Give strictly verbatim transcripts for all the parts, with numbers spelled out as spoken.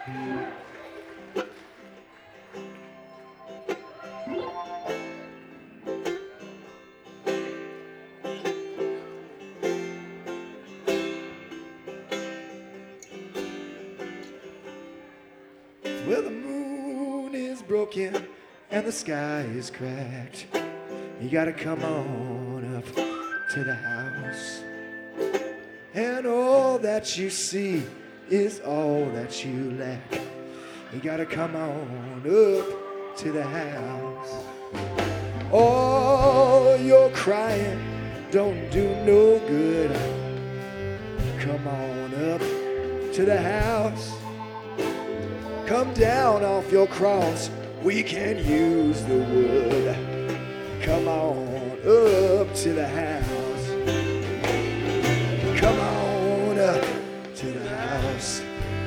Well, the moon is broken and the sky is cracked. You gotta come on up to the house. And all that you see is all that you lack. You gotta come on up to the house. All your crying don't do no good. Come on up to the house. Come down off your cross, we can use the wood. Come on up to the house. Come on up to the house.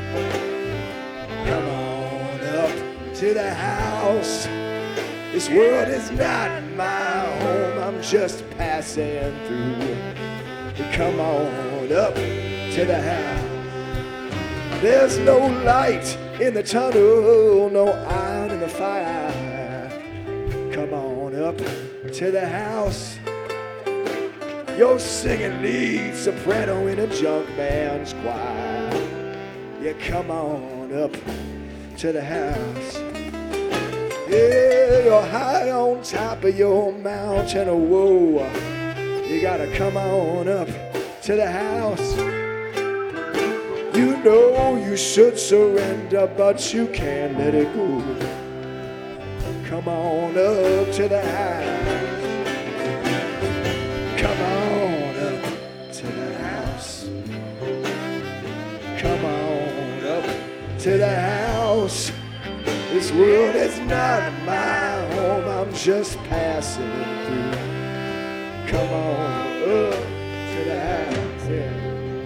Come on up to the house. This world is not my home, I'm just passing through. Come on up to the house. There's no light in the tunnel, no iron in the fire. Come on up to the house. You're singing lead soprano in a junk band's choir. Yeah, come on up to the house. Yeah, you're high on top of your mountain, oh, whoa. You gotta come on up to the house. You know you should surrender, but you can't let it go. Come on up to the house. Come on up to the house. Come on up to the house. This world is not my home, I'm just passing through. Come on up to the house. Yeah.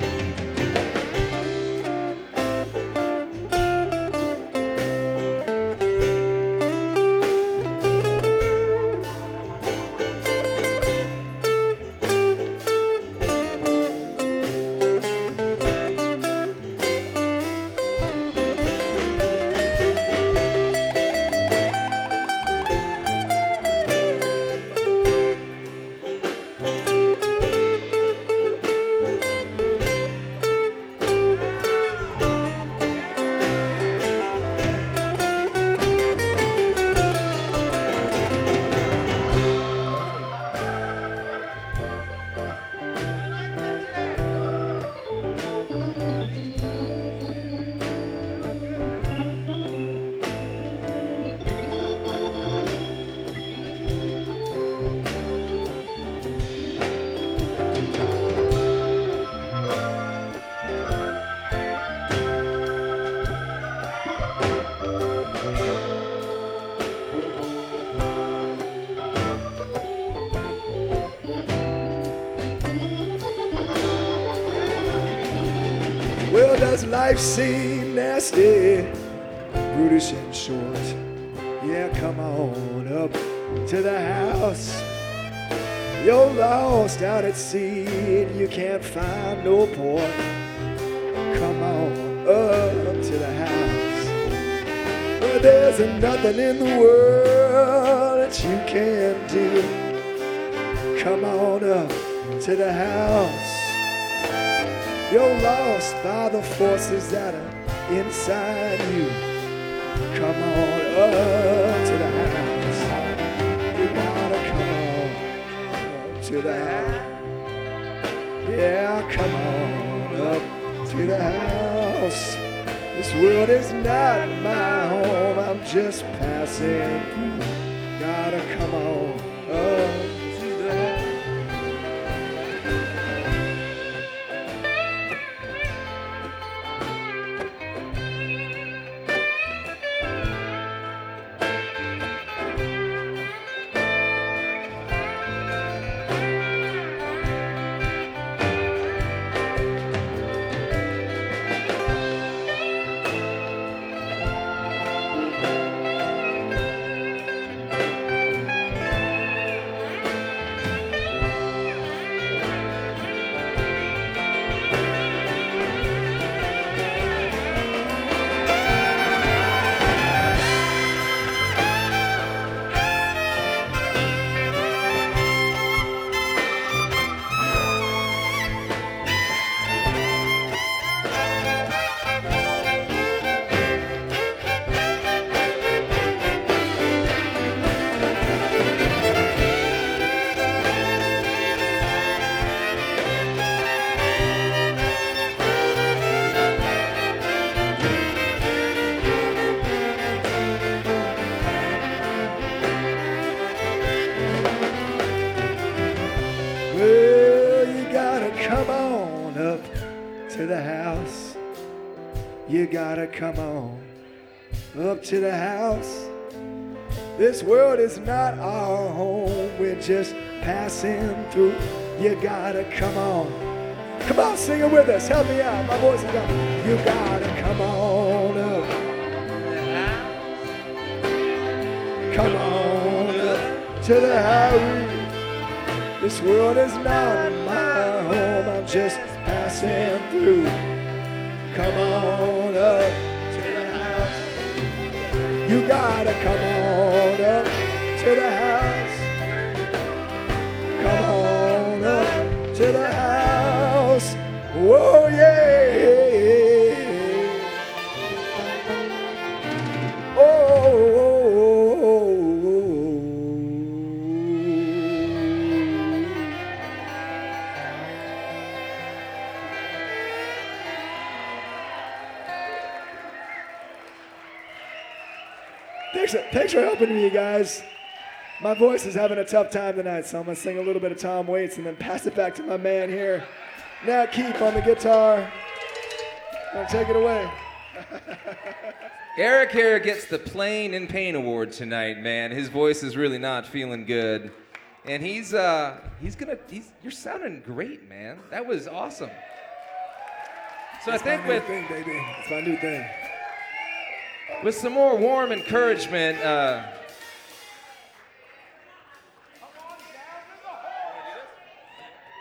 Well, does life seem nasty, brutish and short? Yeah, come on up to the house. You're lost out at sea and you can't find no port. Come on up to the house. Well, there's nothing in the world that you can't do. Come on up to the house. You're lost by the forces that are inside you. Come on up to the house. You gotta come on up to the house. Yeah, come on up to the house. This world is not my home, I'm just passing through. Gotta come on up. to the house. You gotta come on up to the house. This world is not our home. We're just passing through. You gotta come on. Come on, sing it with us. Help me out. My voice is gone. You gotta come on up. Come on up to the house. This world is not my home. I'm just passing through. Come on up to the house. You gotta come on up to the house. Come on up to the house. Whoa, yeah. Oh, oh, oh, oh. Thanks, thanks for helping me, you guys. My voice is having a tough time tonight, so I'm going to sing a little bit of Tom Waits and then pass it back to my man here, Nat Keefe on the guitar. I'll take it away. Eric here gets the Plain and Pain Award tonight, man. His voice is really not feeling good. And he's, uh, he's going to, he's, you're sounding great, man. That was awesome. So It's I think my new with... thing, baby. It's my new thing. With some more warm encouragement, uh,